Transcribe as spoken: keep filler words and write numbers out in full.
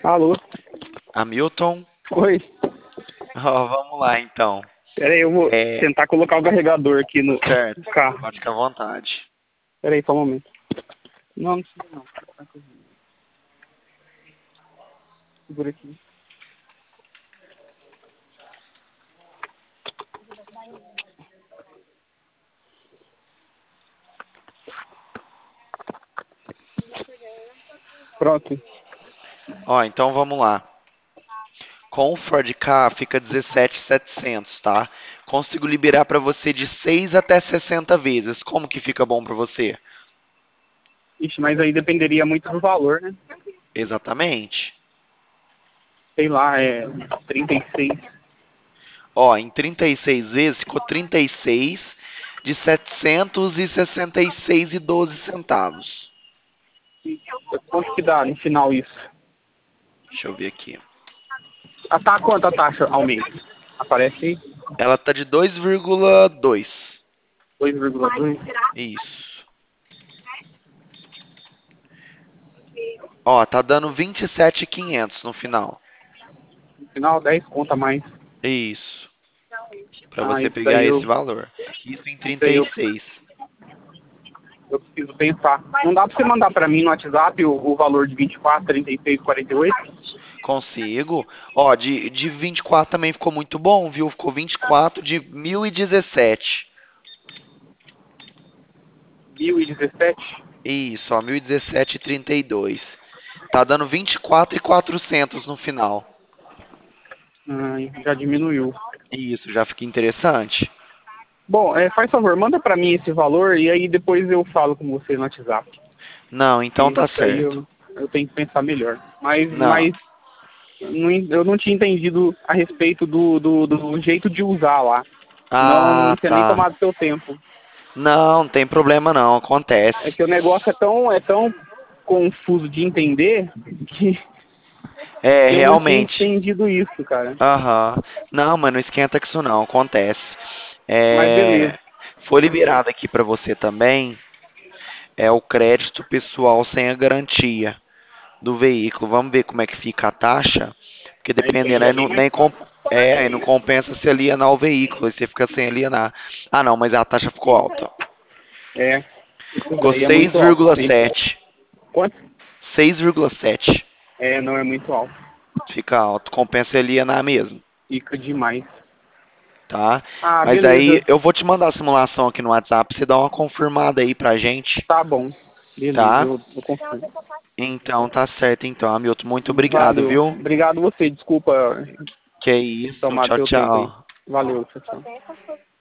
Alô? Hamilton? Oi. Ó, vamos lá então. Pera aí, eu vou É, tentar colocar o carregador aqui no certo, carro. pode ficar à vontade. Pera aí, só um momento. Não, não precisa não. Segura aqui. Pronto. Ó, então vamos lá. Com o Ford Ka fica dezessete mil e setecentos, tá? Consigo liberar para você de seis até sessenta vezes. Como que fica bom para você? Ixi, mas aí dependeria muito do valor, né? Exatamente. Sei lá, é trinta e seis. Ó, em trinta e seis vezes ficou trinta e seis de setecentos e sessenta e seis e doze centavos. Quanto que dá no final isso? Deixa eu ver aqui. Ah, tá, quanto a taxa ao mês? Aparece aí? Ela tá de dois vírgula dois. dois vírgula dois. Isso. Ó, tá dando vinte e sete mil e quinhentos no final. No final, dez conta a mais. Isso. Pra Ah, você isso pegar daí esse eu... valor. Isso em Isso trinta daí e eu, seis. eu preciso pensar. Não dá pra você mandar pra mim no WhatsApp o, o valor de vinte e quatro, trinta e seis, quarenta e oito? Consigo. Ó, de, de vinte e quatro também ficou muito bom, viu? Ficou vinte e quatro de mil e dezessete. mil e dezessete? Isso, ó, mil e dezessete e trinta e dois. Tá dando vinte e quatro e quatrocentos no final. Ai, já diminuiu. Isso, já fica interessante. Bom, é, faz favor, manda pra mim esse valor e aí depois eu falo com você no WhatsApp. Não, então Isso tá aí certo. eu, eu tenho que pensar melhor. Mas, Não. mas não en- eu não tinha entendido a respeito do, do, do jeito de usar lá. Senão eu não Ah, tinha nem tá. tomado seu tempo. Não, não tem problema não, É acontece. que o negócio é tão, é tão confuso de entender que É, eu não tinha realmente. entendido isso, cara. Aham. Não, mas não esquenta com isso não, acontece. Mas beleza. É, foi liberado aqui pra você também, é o crédito pessoal sem a garantia do veículo. Vamos ver como é que fica a taxa, porque Aí isso aí dependendo, é aí bem não, mais nem com, fácil. é, aí não compensa se alienar o veículo, aí você fica sem alienar. Ah, não, mas a taxa ficou alta. É, isso Ficou daí é seis muito alto. vírgula Sim. sete. Quanto? seis vírgula sete. É, não é muito alto. Fica alto, compensa alienar mesmo. Fica demais. Tá? Ah, Mas aí beleza. eu vou te mandar a simulação aqui no WhatsApp, você dá uma confirmada aí pra gente, Tá bom. Beleza, tá? eu, eu confio. Então tá certo então, Hamilton. Muito obrigado, Valeu. viu? Obrigado você. Desculpa Que isso, tomar tchau, seu tempo aí. tchau. Valeu, tchau, tchau.